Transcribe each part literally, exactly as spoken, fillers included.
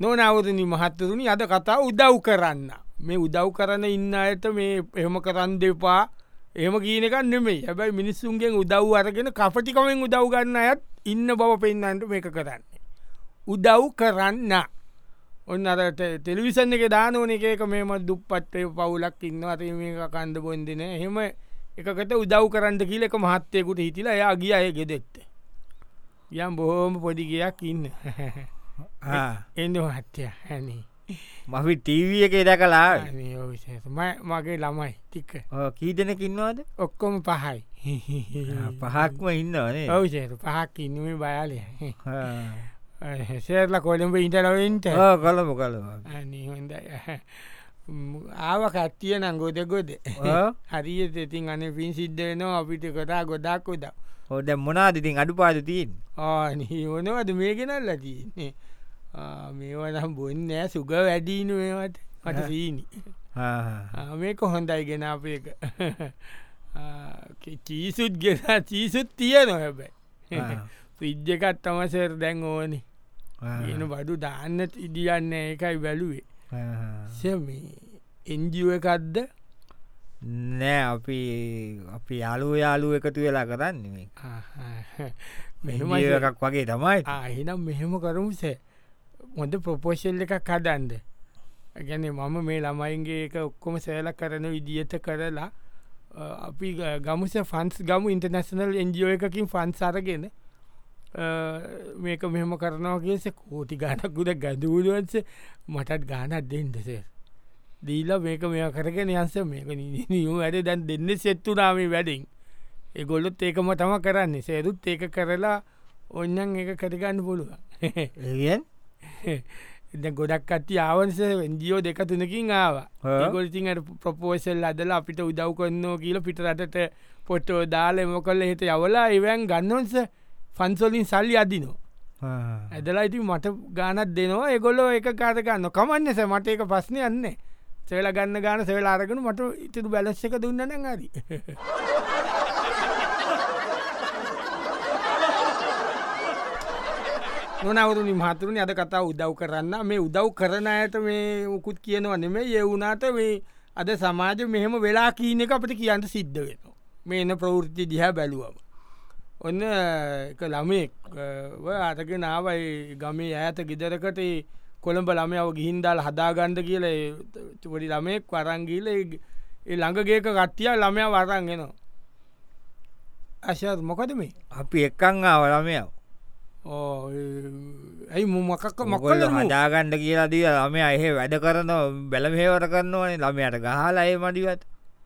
නොනවරණි මහත්තතුනි අද කතා උදව් කරන්න මේ උදව් කරන්න ඉන්න ඇත මේ එහෙම කරන්න දෙපා එහෙම කියනකන්න නෙමේ හැබැයි මිනිස්සුන්ගෙන් උදව් අරගෙන කපටිකමෙන් උදව් ගන්න අයත් ඉන්න බව පෙන්න්නට මේක කරන්නේ. උදව් කරන්න ඔන්න අරට ටෙලිවිසන් එක දාන ඕන එකක මේම දුප්පත්ය පවුලක් ඉන්න අත මේ කන්ද බොන්දින එහෙම එකකට උදව් කරන්න කියල එක මහත්තයකුට හිටිලා එයා ගිය අය ගෙදෙත්ත යම් බොහෝම පොඩිගයක් ඉන්න එන්න මහත්තය හැනේ මහි ටීවිය එක දැකලා මගේ ළමයි ටික්ක කී දෙනකින්නවාද ඔක්කොම පහයි පහක්ම ඉන්නවනේ ඔවුසේතු පහක් ඉන්නම බයාලය සේරල කොළඹ ඉටලවෙන්ට කලම කල හොඳ ආව කට්ටිය නං ගොද ගොද හරියට ඉතින් අන පින් සිද්ධ නවා අපිට කොටා ගොඩක් ොද හොද මොනාදිතින් අඩු පාදතින් ආනවනවද මේ ගෙනල් ලතින්නේ මේවනම් බොන්නෑ සුග වැඩීනුවේවට මට සීනි මේක හොඳයි ගෙන අපේක චීසුත් ගෙන චීසුත් තිය නොහැබැයි පිද්ජ එකත් තමසර දැන් ඕනි එන බඩු දාන්න ඉදියන්න එකයි බැලුවේ සමී එන්ජුව එකක්ද නෑ අපි අපි යාලුව යාලුව එකතු වෙලා කරන්නේ මෙහෙම එකක් වගේ තමයි ආහිනම් මෙහෙම කරමුසේ මොද ප්‍රපෝෂල් එකක් කදන්ද ගැන මම මේ ළමයින්ගේ එක ඔක්කොම සෑල කරන විදිහත කරලා අපි ගමුස ෆන්ස් ගමු ඉන්ටර්නශනල් එන්ජෝ එකකින් ෆන්ස් අරගෙන මේක මෙහෙම කරනවාගේෙස කෝටි ගානක්ගුද ගැදූලුවන්ස මටත් ගානත් දෙන්දසේ දීලා මේක මෙ කරගෙන යන්ස මේක නියු වැඩ දැන් දෙන්න සෙත්තුනාමේ වැඩින් ඒගොල්ලොත් ඒකම තම කරන්නේ සේරුත් ඒක කරලා ඔන්නන් ඒක කටගන්න පුළුව එ ගොඩක් කට්ටි ආවන්ස එන්ජියෝ දෙක තුනකින් ආවා ගොල්තින් ප්‍රපෝසල් අදල අපිට උදව් කොන්නෝ කියල පිට රටට පොට්ටෝ දාල මොකල්ල හිත යවලා එවන් ගන්නවන්ස ෆන්සොලින් සල්ලි අදිනෝ ඇදලා ඉති මට ගානත් දෙනවා එගොල්ලෝ එක කාතගන්න කමන්නස මට එක පස්්නය යන්න සෙවල ගන්න ගාන සෙවල අරගෙන මට ඉතුරු බැලස් එක දුන්නන හරි නොනවරුණි මහතුරුණි අද කතා උදව් කරන්න මේ උදව් කරන අයට මේ උකුත් කියනවා නෙමේ ඒ වුනාට මේ අද සමාජ මෙහෙම වෙලා කීන එක අපට කියන්න සිද්ධ වෙනවා මේ එන ප්‍රවෘත්ති දිහා බැලුවම ඔන්න එක ළමෙක් අතක නාවයි ගමේ ඇත ගෙදරකට කොළඹ ළමයාව ගිහින්දාල් හදාගණ්ඩ කියල පොඩි ළමෙක් වරංගීල ඒ ළඟගේක කට්ටිය ළමයා වරන්ගෙනවා අශත් මොකද මේ අපි එක්කං ආව ළමයාව ඇයි මොමකක් මොකල හදාගණ්ඩ කියලා දී ළමය එහෙ වැඩ කරන බැලමේවර කරන්නවනේ ළමයට ගහලා අය මඩිවත්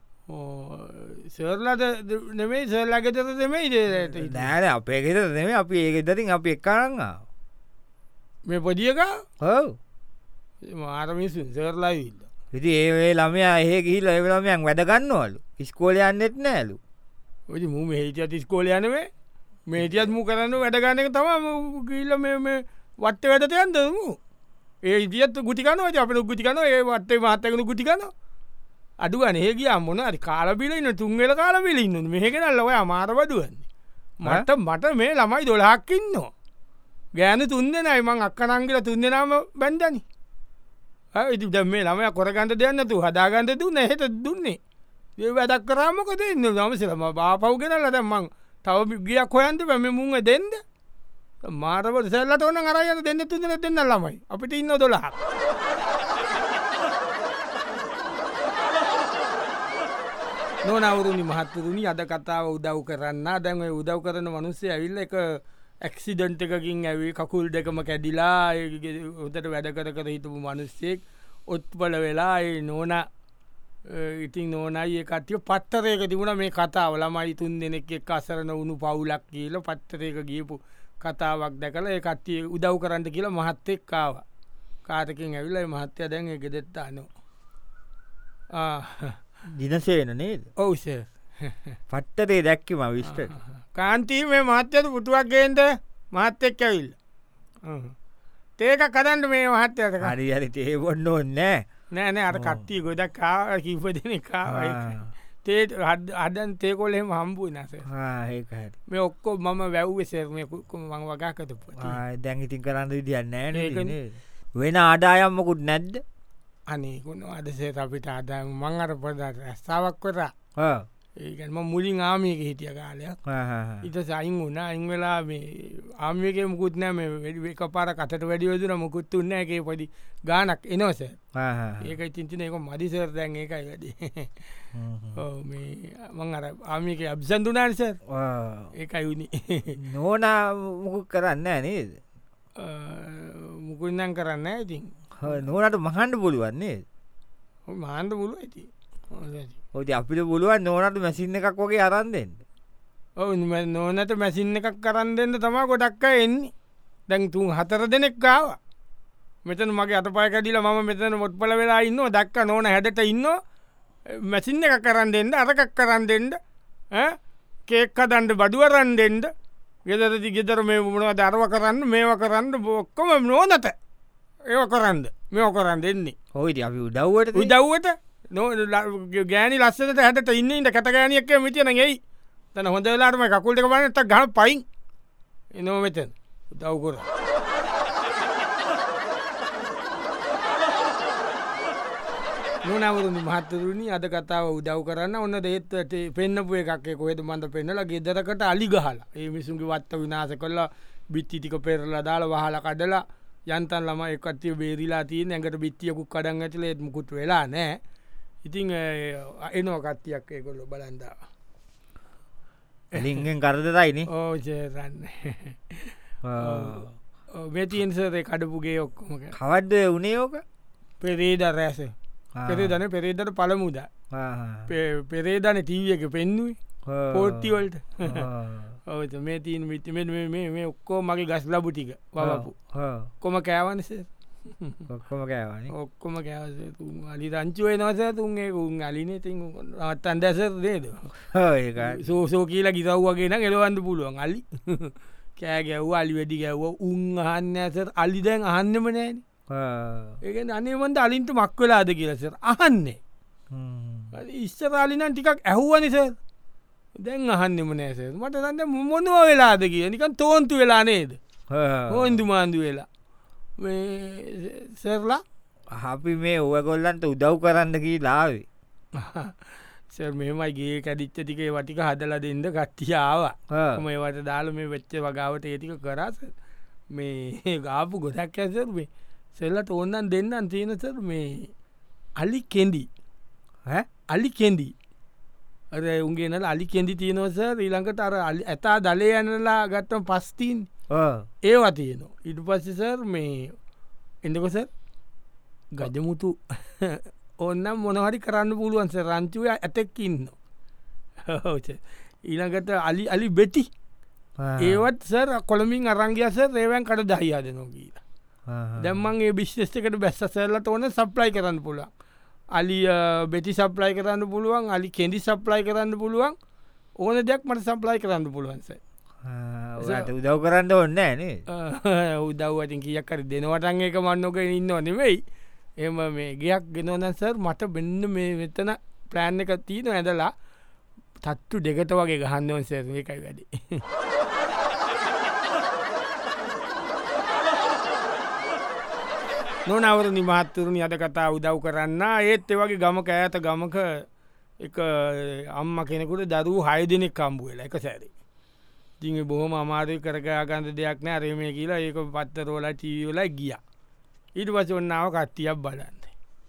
සර්ලට නෙමේ සර්ලා ගෙතර දෙමයි නෑන අපේ ගෙත නෙම අපි ඒ ගෙතරින් අපි එක්කාරන්ගා මේ පොදියක හව මාරමිසුන් සර්ලායිල්ල ඉති ඒ ළමයා ඒ ගිහිල එවලමයන් වැඩගන්නවලු ස්කෝලයන්නෙත් නෑලු ඔති මුම හිටියත් ස්කෝලයනවේ මේටියත් මු කරන්න වැඩගන්න එක තම ගිල්ල මේ වත්ත වැඩතයන්දමු ඒ ඉදිත් ගුටිකනව අපට ගුටිකන ඒ වත්තේ මත්තකන ගුටිකන අඩුවන ඒගේ අම්මොන අරි කාලබිලන්න තුන්වෙල කාලබිල ඉන්න මේකෙනල්ලව අමාර වඩුවන්නේ මට මට මේ ළමයි දොළහක්කින්නවා ගෑන තුන්දෙනයි මං අක්කනංගල තුන්දෙනම බැන්දනි ඉති ද මේ ළමය කොරගන්ට දෙන්නතු හදාගන්ත දුන්න හෙට දුන්නේ ඒ වැඩක් කරාමකොද ඉන්න නමසලම බාපව්ගෙන ලදමං තව ගියක් හොයන්ට පැම මුංග දෙන්ද මාරවට සැල්ලට ඕන අරයන දෙන්න තුදන දෙන්න ළමයි අපිට ඉන්න දොළහ නොනවරුණි මහත්තුරුණි අද කතාව උදව් කරන්න දැන් උදව් කරන මනුස්සේ ඇවිල්ල එක ඇක්සිඩන්ට එකකින් ඇවි කකුල් දෙකම කැඩිලා උතට වැඩ කර කර හිටපු මනුස්සෙක් ඔත්පල වෙලා නෝන ඉතින් නෝනයි කටිය පත්තරයක තිබුණ මේ කතාව ළමයි තුන් දෙනෙක් එක් අසරන වුණු පවුලක් කියල පත්තරයක ගියපු කතාවක් දැකල ඒ කට්ටිය උදව් කරන්න කියලා මහත්තෙක් කාව කාතකින් ඇවිල්ල මහත්තය දැන් ගෙදෙත්තා නෝ දිනසේන නේද ඔවුස පට්ටදේ දැක්කම විස්ට කාන්තී මේ මහත්තයට පුටුවක් ගේන්ද මහත්තෙක් ඇවිල්ල ඒක කරන්න මේ මහත්තයට හරි හරි තේබොන්න ඕන්නෑ නෑනෑ අර කට්ටිය ගොඩක් කා කිප දෙන කාවයි තේ අදන් තේකොලෙම හම්බුව නස මේ ඔක්කෝ මම වැැව්වෙසර මේ කුක්කුම මං වගාකත දැන් ඉතින් කරන්න විදිියන්න නෑ වෙන ආදායම්මකුත් නැද්ද අනේකුණ අදසේ අපිට අදාම මං අර පොඩට රැස්සාාවක් කොරා ඒකම මුලින් ආමියක හිටිය කාලයක් ඉත සයින් වුණ අයින් වෙලා මේ ආමියක මුකුත් නෑ මේ වැඩි එක පාර කතට වැඩියෝදුන මුකුත් උන්න එකේ පොඩි ගානක් එනවස ඒක චින්තින එක මදිසර දැන් ඒකයි වැඩි මේ මං අර ආමියක අබ්සන්දුනානිස ඒකයි වුණි නෝනා මුකුත් කරන්න නේද මුකුන්නන් කරන්න ඉතින් නෝනට මහන්ඩ පුළුවන්නේ මහන්ඩ පුළුව ඇති ඔති අපිට පුළුවන් නෝනට මැසින්න එකක් වගේ අරන්දෙන්ට ඔව නෝනට මැසින්න එකක් කරන්න දෙන්න තමා ගොඩක්ක එන්නේ දැන් තුන් හතර දෙනෙක්කාව මෙතන මගේ අත පය කැඩිල ම මෙතන මොට්පල වෙලා ඉන්න දක්ක නෝන හැඩට ඉන්න මැසින්න එක කරන්න දෙන්න අරකක් කරන්න දෙන්න කේක්ක දන්ඩ බඩුවරන් දෙෙන්ඩ ගෙදරති ගෙදර මේ මුණව දරව කරන්න මේව කරන්න බොක්කොම නෝනත ඒව කරන්න මෙෝ කරන්න දෙන්නේ හොයිට අපි උදව්වට උදව්වට නො ගෑනි ලස්සට හැට ඉන්නට කත ගෑනියක් මිතියන ගෙයි තන හොඳ වෙලාටම කකුල්ට බන්නට ගහ පයින් එනෝ මෙතන් උදව්කොර නොනවරුණි මහත්තරුණි අද කතාව උදව් කරන්න ඔන්න දේත්වට පෙන්න්නපු එකක් කොහෙද මන්ද පෙන්නල ගෙදරකට අලි ගහලා ඒ මිසුන්ගේ වත්ත විනාස කොල්ලා බිත්තිටික පෙරලා දාලා වහලා කඩලා යන්තන් ළම එකත්තිය බේරිලා තිය ඇඟට බිත්තියකු කඩන් ඇතිල එත්මකුත් වෙලා නෑ ඉතිං එනෝ කත්තියක් ඒකොල්ලො බලන්දාව ලිංගෙන් කරදරයින ඕචරන්න මෙතියන්සරේ කඩපුගේ ඔක්කොම කවද්ද උනේෝක පෙරේද රැස පෙරේදන පෙරේදට පළමුද පෙරේදන ටීව එක පෙන්නුවේ පෝට්ටිවල්ට ඔත මේ තිීන් විතිම මේ ඔක්කෝ මගේ ගස් ලබු ටික වලපු කොම කෑවනස ඔක්කොම කෑවන ඔක්කොම කෑවස අලි රංචුවේ නවස තුන්ගේ උන් අලින ති අත්තන් දැසර දේද සෝසෝ කියලා ගිසව් වගේ නම් එලවන්න පුළුවන් අලි කෑ ගැව්ව අලි වැඩි ගැව්ව උන් අහන්න ඇසර අලි දැන් අහන්නම නෑන ඒක අනේවන්ට අලින්ට මක් වෙලාද කියලසර අහන්නේ ඉස්සරාලිනන් ටිකක් ඇහුවනිසර් දැන් අහන්නෙම නෑස මට දන්න මොනුව වෙලාද කිය නිකන් තෝන්තු වෙලා නේද හෝන්දු මාන්දු වෙලා සෙරලා අපි මේ ඔවගොල්ලන්ට උදව් කරන්න කී ලාවේ සර් මෙමයි ගේ කැඩිච්ච ටිකේ වටික හදල දෙන්න කට්ටියාව මේ වට දාල මේ වෙච්ච වගාවට ඒතික කරස මේ ගාපු ගොඩක් ඇසර මේ සෙල්ලට ඕන්නන් දෙන්නන් තියෙනසර මේ අලි කෙන්ඩි අලි කෙන්ඩි අර උන්ගේ නල අලි කෙන්දි තියනවස ඊළඟට අර ඇතා දලේ යනලා ගත්තම පස්තිීන් ඒවා තියනවා ඉට පස්සසර් මේ එඩකොස ගජමුතු ඔන්නම් මොනහරි කරන්න පුළුවන්ස රංචුවය ඇතැක්කින්න ඊළඟට අලි අලි බෙටි ඒවත් සර් කොළමින් අරංගියස රේවැන් කට දහියාදනෝ කියලා දැම්මන්ගේ බිශ්ෂෙකට බැස්ස සැල්ලට ඕන සප්ලයි කරන්න පුළා අලි බෙටි සප්ලයි කරන්න පුළුවන් අලි කෙන්ඩි සප්ලයි කරන්න පුළුවන් ඕන දෙයක් මට සප්ලයි කරන්න පුළුවන්ස උදව් කරන්න ඔන්න නේ උදව්වටින් කියක්කර දෙනවටන් එක මන්නක ඉන්න නෙවෙයි එම මේ ගයක් ගෙනවනසර් මට බෙන්න මේ වෙතන ප්ලෑන් එක තියන ඇදලා තත්තු දෙකට වගේ ගහන්නවන් සැර එකයි වැඩි නොනවර නිමහත්තුරුණි අද කතා උදව් කරන්න ඒත් එවගේ ගමක ඇත ගමක එක අම්ම කෙනෙකුට දරූ හය දෙනෙක් කම්බුවල එක සැරි තිඟ බොහොම අමාරය කරකයාගන්ත දෙයක් නෑ රේමය කියලා ඒක පත්තරෝලා චීවලයි ගිය ඊට පස ඔන්නාව කට්ටියක් බලන්න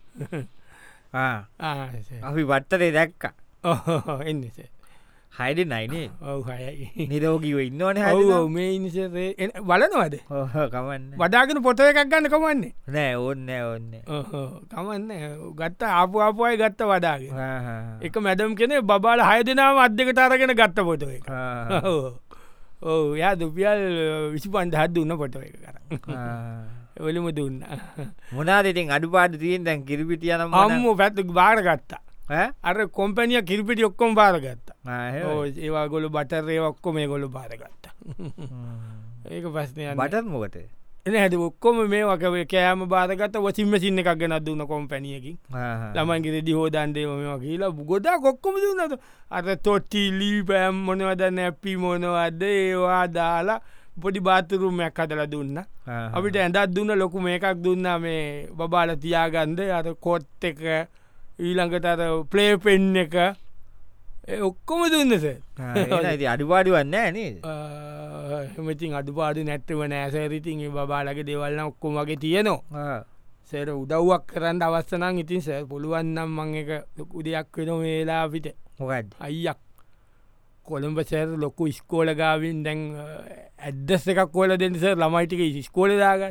අපි වට්ටරේ දැක්ක එන්නසේ හයිඩ නයිනේ ඔව හයයි නිරෝගීව ඉන්නවන හ මේ ඉනිසේ බලනවද කමන්න වඩාගෙන පොත එකක් ගන්න කමන්නේ නෑ ඔන්න ඔන්න කමන්න ගත්ත ආපු ආපුයි ගත්ත වඩාගෙන එක මැදම් කෙනෙ බාල හය දෙනාව අද්දකට අරගෙන ගත්ත පොත එක ඕ යා දුපියල් විසි පන්ට හත් දුන්න පොට එක කර ඔලිම දුන්න මොනාදටින් අඩුපාට තියෙන් දැන් කිරිපිටියන අම්ම පැත්තු බාර ගත්තා අර කොම්පැනිය කිරිපිටි ඔක්කොම් බාරගත්ත ඒවා ගොලු බටරේ ඔක්කොම මේ ගොලු බාරගත්ත ඒක පස්නය බටත් මොකට එන හැට ඔක්කොම මේ වකේ කෑම බාරගත වසිම සින්න එකක් ගෙන දුන්න කොම්පැනියකින් ළමන්ගේ රෙදි හෝදන්ඩේ මෙම කියලා ගොඩා කොක්කොම දුන්නද අර තොට්ටි ලී පෑම් මොනවද නැප්පි මොනවද ඒවා දාලා පොඩි බාතරුමයක් හදල දුන්න අපිට ඇඳත් දුන්න ලොකු මේකක් දුන්න මේ බබාල තියාගන්ද අත කොට් එක ඊළඟට අර ප්ලේ පෙන් එක ඔක්කොම දුන්නස අඩුපාඩි වන්න නේ හමතින් අඩුපාඩු නැට්ටව නෑසරිතින් බාලගේ දෙවල්න්න ඔක්කොම වගේ තියනවා සේර උදව්වක් කරන්න අවස්සනං ඉතින් ස පුළුවන්නම් මං එක ලොකු දෙයක් වෙන වෙලා අපිට මොකද අයියක් කොළඹ සෑර ලොකු ස්කෝල ගාවින් දැන් ඇද්දස් එකක් කොල දෙනිස ළමයිටික ස්කෝලදාගන්න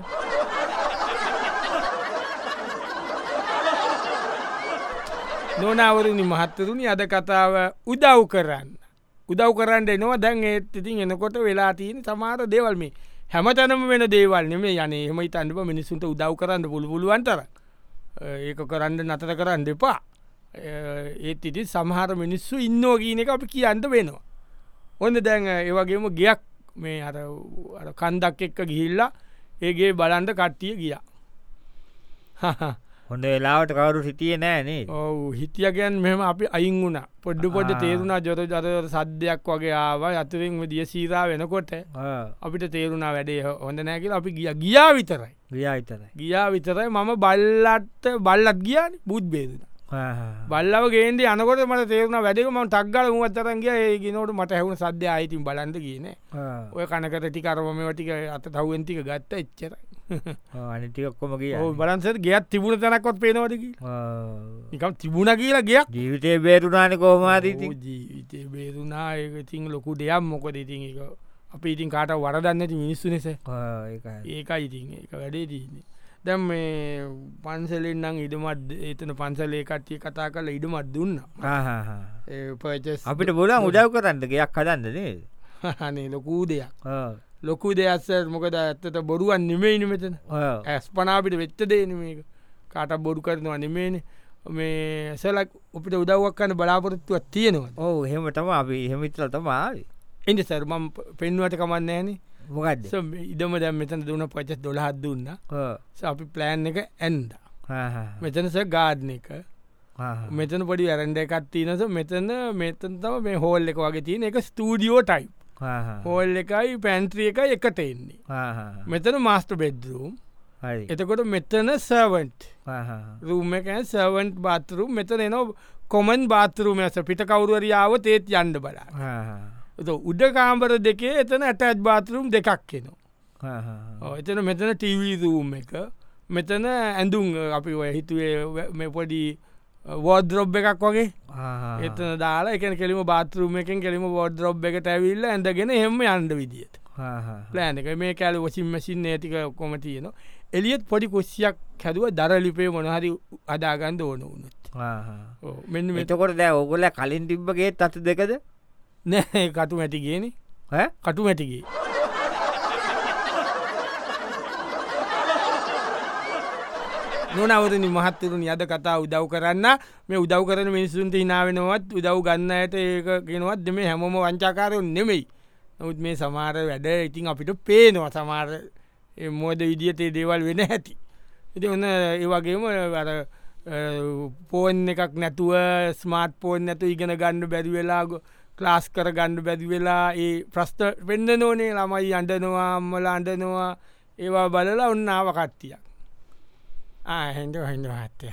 නොනවරුණි මහත්තරුණි අද කතාව උදව් කරන්න උදව් කරන්න එනවා දැන් ඒත් ඉතින් එනකොට වෙලා තියෙන සමාර දේවල් මේ හැමතැනම වෙන දේවල් නෙමේ යනේ එහෙමයි තන්නප මිනිස්සුන්ට උදව් කරන්න පුළු පුළුවන්තර ඒක කරන්න නතර කරන්න දෙපා ඒත් ඉති සමහර මිනිස්සු ඉන්නෝ කියන එක අපි කියන්න වෙනවා ඔන්න දැන් ඒවගේම ගයක් මේ අර කන්දක් එක්ක ගිහිල්ලා ඒගේ බලන්ට කට්ටිය ගියා හොඳ වෙලාවට කවරු හිටිය නෑනේ ඔවු හිටියගැන් මෙම අපි අයින් වුණ පොඩ්ඩු පොඩ්ඩ තේරුණා ජොර ජර සද්‍යයක් වගේ ආව අතුරින් දිය සීරා වෙනකොට අපිට තේරුණා වැඩේ හොඳ නෑකිල අපි ගිය ගියා විතරයි ගියා විතරයි ගියා විතරයි මම බල්ලට බල්ලත් ගියාන බුද් බේදන බල්ලව ගේන්ද අනකොට මට තේරුණ වැඩකම ටක්ගල මුවත්තරන්ගේ ඒ ගෙනවට මට හැවුණ සද්‍ය අයිතින් බලන්ද කියන ඔය කනකට ටිකරම ටික අත තවුවෙන්ටික ගත්ත එච්චරයි අනිටිකොක්කොම කිය බලන්සට ගයක් තිබුණ තැනක්කොත් පේනවටකි නිකම් තිබුණ කියලා ගයක් ජීවිතය බේරුණාන කෝමාදීති ජීවිතය බේරුණා ඒතින් ලොකු දෙයක් මොකද ඉතින් එක අපි ඉතින් කාට වරදන්න ඇති මිනිස්සු නිස ඒකයි ඉතින් ඒක වැඩේ තියන්නේ දැම් මේ පන්සලෙන් නං ඉඩමත් එතන පන්සලේ කට්ටිය කතා කරල ඉඩමත් දුන්න පචස් අපිට බොලා උදව් කරන්න ගයක් කදන්නනේ හනේ ලොකූ දෙයක් ලොකු දෙයක්ස මොකද ඇත්තට බොරුවන් නෙමෙයින මෙතන ඇස් පනාපිට වෙච්ච දේන මේක කාටක් බොරු කරනවා නෙමේන මේ සැලක් අපිට උදව්වක් කන්න බලාපොරත්තුවක් තියෙනවා ඕ හෙම තම අපි හෙමිත්ල තමායි එඩ සර්මම් පෙන්වට කමන්න ෑනේ මොකක්ද ඉඩම දැම් මෙතන දුන්න පචස් දොළහත් දුන්න අපි ප්ලෑන් එක ඇන්ද මෙතනස ගාඩ්න එක මෙතන පොඩි ඇරන්ඩ එකත් තියනස මෙතන මෙතන තම මේ හෝල් එක වගේ තියෙන එක ස්ටඩියෝ ටයි් හෝල් එකයි පැන්ත්‍රිය එකයි එකට එන්නේ මෙතන මාස්ට බෙඩ්රූම් එතකොට මෙතන සර්වන්ට් රූම එක සර්වන්ට් බාතරුම් මෙතන එන කොමන් බාතරුම ඇස පිට කවරුවරියාව තේත් යන්ඩ බලා උඩ කාම්බර දෙකේ එතන ඇටඇත් බාතරුම් දෙකක් කෙනවා එතන මෙතන ටීවී රූම් එක මෙතන ඇඳුම් අපි ඔය හිතුවේ මේ පොඩි වෝඩ්‍රොබ් එකක් වගේ එතන දාලා එක කෙලිම බාතරුම එකෙන් කෙලිම වෝඩ්‍රොබ් එකට ඇවිල්ල ඇඳගෙන එහම අන්ඩ විදිට ප්ලෑන එක මේ කෑල වසින් මසින් නේතික කොම තියන එලියත් පොඩි කොස්සියක් හැදුව දරලිපේ මොනහරි අදාගන්ද ඕන වුණුත් මෙන්න මෙතකොට දැ ඔගොල කලින් තිබ්බගේ අත දෙකද නෑ කටු මැටි ගේන කටු මැටිගේ නොනවරනි මහත්තරුණ අද කතා උදව් කරන්න මේ උදව් කරන මිනිසුන්ට හිනාවෙනවත් උදව් ගන්න ඇයට ඒක ගෙනවත් දෙම හැමෝම වංචාකාරයුන් නෙමෙයි නොත් මේ සමාර වැඩ ඉතින් අපිට පේනවා සමාර මෝද විදිියතේ දේවල් වෙන ඇති ඉති ඔන්න ඒවගේම පෝන් එකක් නැතුව ස්මාර්ට් පෝන් නැතු ඉගෙන ගණ්ඩ බැරි වෙලා ක්ලාස් කර ගණ්ඩ බැදි වෙලා ඒ ප්‍රස්ට වෙන්න නෝනේ ළමයි අන්ඩනවා අම්මල අන්ඩනවා ඒවා බලලා ඔන්න ආව කට්ටියක් හැඩ හඩ හත්තේ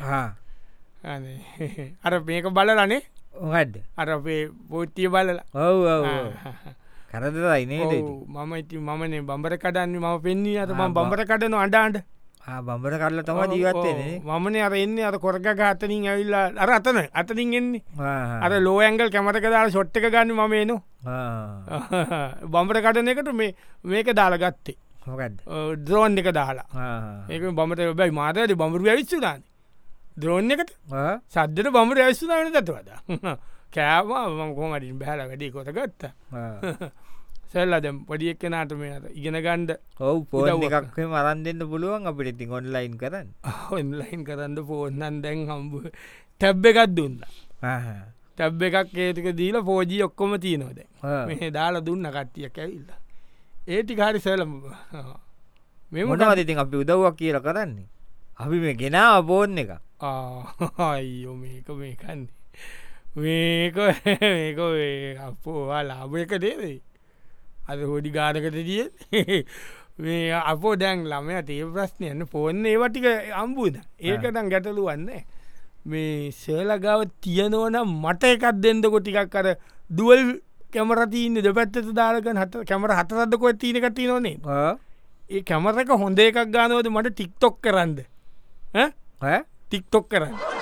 අර මේක බලලනේ ඔහඩ අර අපේ පෝට්ටිය බලලා ඔව කරදරයිනේ මම ඉති මමනේ බම්බර කඩන්න ම පෙන්නේ අත ම බම්බර කඩන අඩාන්ඩ බම්බර කරල තම ජීවත්තේ මමන අර එන්න අර කොරග අතනින් ඇවිල්ලා අර අතන අතනින් එන්නේ අර ලෝඇංගල් කැමරක දාලා ෂොට්ට එක ගන්න මම එනු බම්බර කටන එකට මේ මේක දාලා ගත්තේ ද්‍රෝන් එක දාලා ඒක බමට බැයි මාතයට බඹරු ඇවිස්සුදාන ද්‍රෝන් එකට සද්දට බඹර ඇවිස්සුදාන දත වද කෑවා කොමටින් බැහල වැඩි කොත ගත්ත සැල්ල දැම් පොඩියෙක් කෙනට මේ ඉගෙන ගණ්ඩ ඔවු පෝන් එකක් මරන් දෙන්න පුළුවන් අපිට ඉතින් ඔන්ලයින් කරන්න ඔන්ලයින් කරන්න පෝන්නන් දැන් හම්බ ටැබ් එකත් දුන්න ටැබ් එකක් ඒතික දීල පෝජී ඔක්කොම තියනොද මේ දාලා දුන්න කට්ටියක් ඇවිල්ල ඒටි කාරි සැලම මෙමට ඉතින් අපි උදව්වක් කියල කරන්නේ අපි මේ ගෙනාව පෝන් එක අයියෝ මේක මේකන්නේ මේක මේක අපෝවා ලාභ එක දේදේ අද හොඩි ගානකට දිය මේ අපෝ දැන් ළමය තේ ප්‍රශ්නයන්න පොන්න ඒවටික අම්බූද ඒකටන් ගැටලුවන්න මේ සේලගාව තියනවන මට එකක් දෙන්නකො ටිකක් අර දුවල් කැමරතිීන්න දෙපැත්තත දාලක හත කැමර හතරදකො තියනක තියනවනේ ඒ කැමරක හොඳ එකක් ගානවද මට ටික්ටොක් කරන්න ටික්ටොක් කරන්න